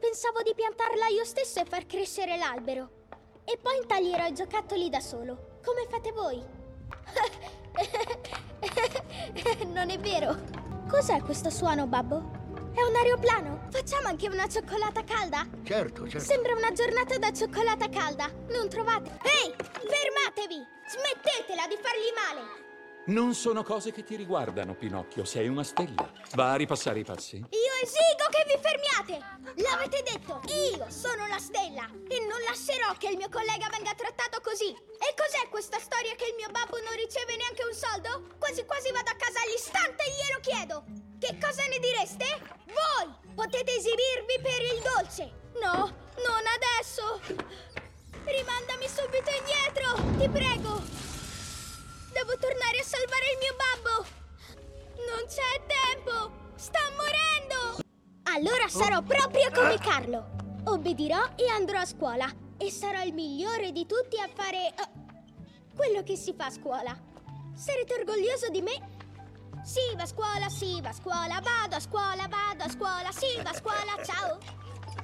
Pensavo di piantarla io stesso e far crescere l'albero. E poi intaglierò i giocattoli da solo, come fate voi. Non è vero. Cos'è questo suono, babbo? È un aeroplano? Facciamo anche una cioccolata calda? Certo, certo. Sembra una giornata da cioccolata calda, non trovate? Ehi, fermatevi! Smettetela di fargli male! Non sono cose che ti riguardano, Pinocchio. Sei una stella. Va a ripassare i passi? Io esigo che vi fermiate! L'avete detto, io sono la stella e non lascerò che il mio collega venga trattato così. E cos'è questa storia che il mio babbo non riceve neanche un soldo? Quasi quasi vado a casa all'istante e glielo chiedo. Che cosa ne direste? Voi potete esibirvi per il dolce. No, non adesso. Rimandami subito indietro, ti prego. Devo tornare a salvare il mio babbo! Non c'è tempo! Sta morendo! Allora sarò proprio come Carlo! Obbedirò e andrò a scuola! E sarò il migliore di tutti a fare... quello che si fa a scuola! Sarete orgoglioso di me? Sì, va a scuola, vado a scuola, sì, va a scuola, sì, va a scuola, ciao!